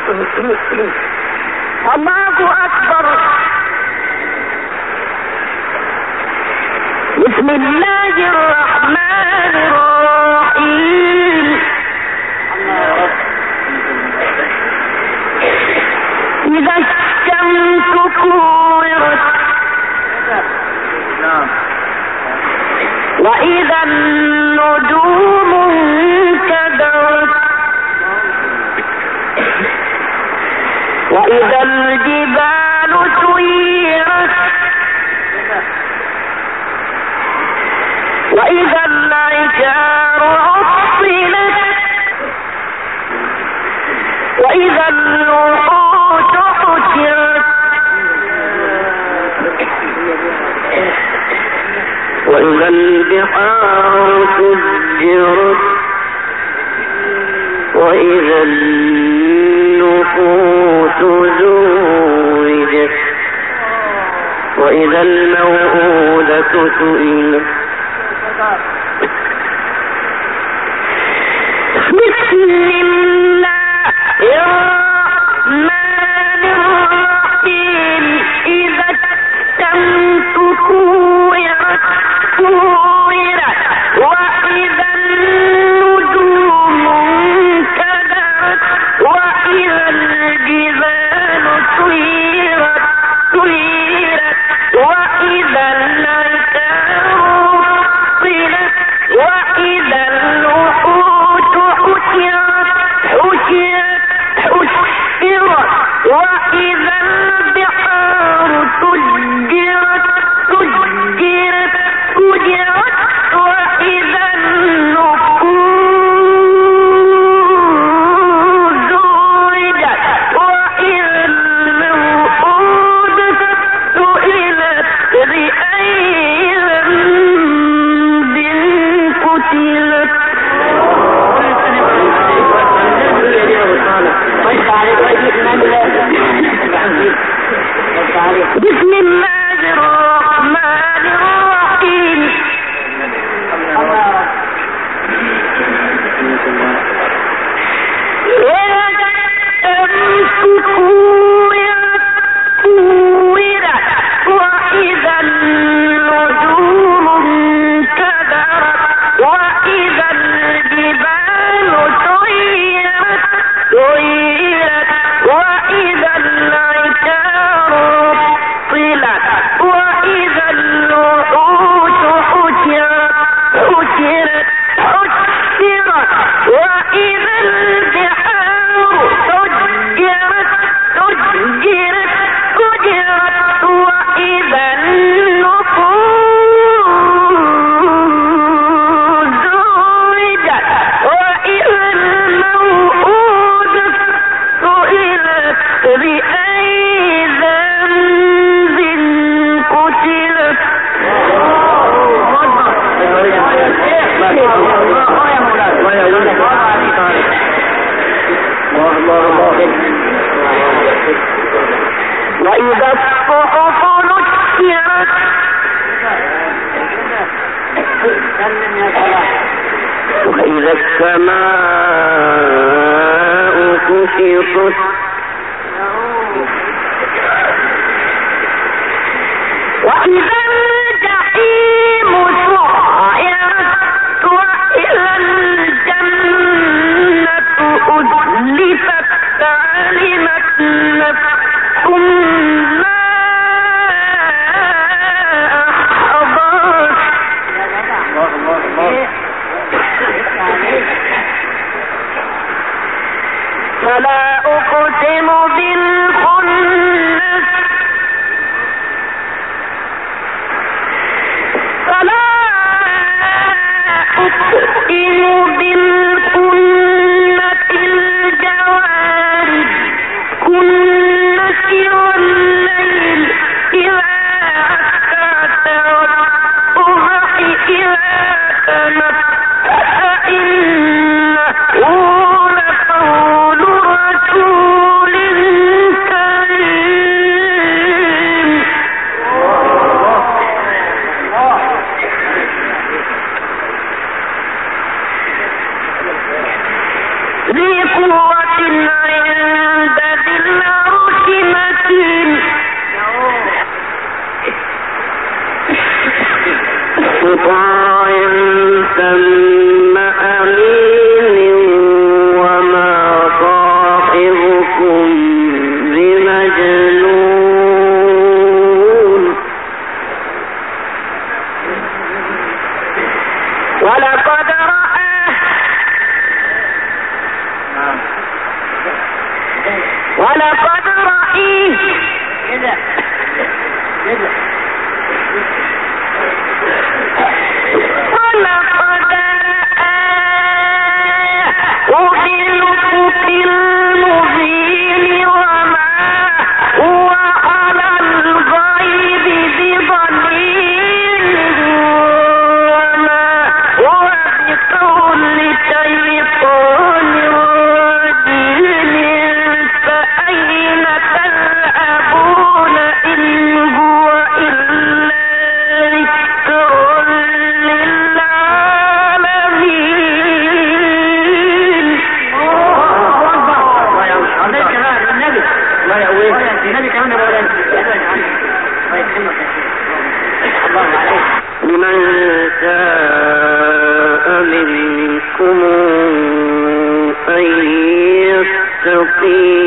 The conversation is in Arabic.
الله أكبر. بسم الله الرحمن الرحيم. إذا الشمس كورت وإذا النجوم انكدرت وإذا الجبال سيرت وإذا العشار عطلت وإذا الوحوش حشرت وإذا البحار سجرت وإذا النفوس زوجت وإذا الموءودة سئلت. بسم الله الرحمن الرحيم. إذا الشمس كورت وإذا النجوم انكدرت وإذا الجبال سيرت وإذا العشار عطلت وإذا الوحوش حشرت وإذا البحار سجرت وإذا النفوس زوجت وإذا الموءودة سئلت بأي ذنب قتلت. بسم الله الرحمن الرحيم. وإذا الشمس كورت وإذا النجوم انكدرت وإذا الجبال سيرت وإذا العشار عطلت وإذا الوحوش حشرت وإذا البحار سجرت وإذا النفوس زوجت وإذا الموءودة سئلت بأي ذنب قتلت. وإذا الصحف نشرت وإذا السماء كشطت وإذا الجحيم سعرت وإذا الجنة أزلفت علمت نفس ما أحضرت. فلا أقسم بالخنس فلا أقسم بالكنس الجوار كنس والليل إذا عسعس والصبح إذا تنفس إنه لقول رسول ولقد رأيه وبالأفق المبين وما هو على الغيب بضنين وما هو بقول شيطان رجيم فأين تذهبون إن هو إلا ذكر للعالمين. لمن شاء منكم أن يستقيم